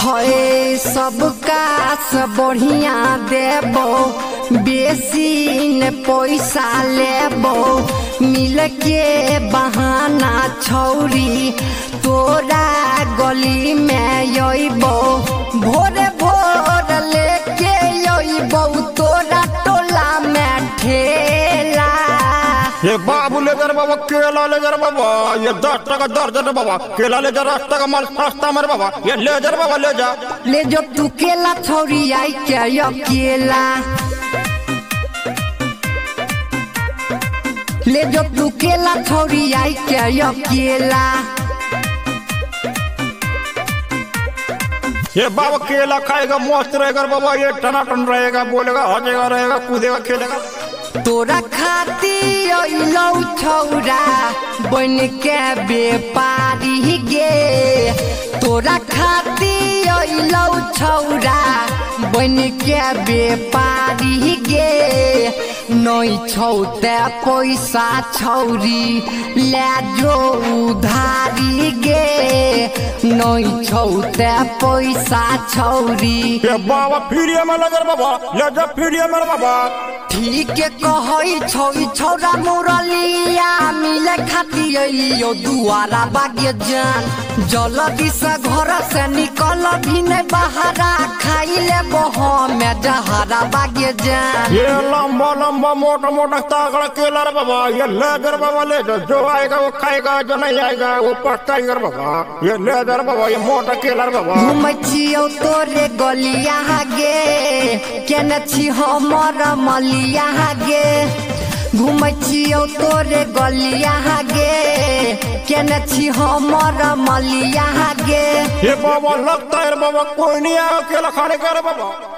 है सबका से बढ़िया देबो बेसी न पैसा लेबो मिल के बहाना छौरी तोरा गली में अइबो भोरे भोर लेके अइबो तोरा टोला में ठेला। ये बाबू ले जा बाबा केला ले जा बाबा ये 10 टका दर्जन बाबा केला ले जा रास्ता का माल सस्ता मेरे बाबा ये ले जा बाबा ले जो तू केला छौरी आई के अकेला ले जो तू केला छौरी आई के अकेला। ये बाबा केला खाएगा मस्त रहेगा बाबा ये टनाटन रहेगा बोलेगा हंसेगा रहेगा कूदेगा खेलेगा। तोरा खाती अइलौ छौरा बन के व्यापारी गे तोरा खाती अइलौ छौरा बन के व्यापारी गे नई छौते पैसा छौरी ले जो उधारी गे नई छौते पैसा छौरी। ये बाबा फिरिया में लगर बाबा ले जा फिरिया में बाबा ठीक कहई छौरी छौरा मुरलिया मिले खाती अइलियो दुआरा बागे जान जल्दी से घर से निकल भी नहीं बहारा खाई ले बहो में जहरा बागे जान। ये लंबा लंबा मोटा मोटा तागड़ा केला रे बाबा ये ले जा बाबा ले जा जो आएगा वो खाएगा जो नहीं आएगा वो पछताएगा बाबा ये ले जा बाबा ये मोटा केला रे बाबा। घुमचियो तोरे गलिया गे केने छी हमर मलिया गे घुमचियो तोरे गलिया गे केने छी हमर मलिया गे। ये बाबा लगता है बाबा कोई नहीं आया केला खाने का रे बाबा।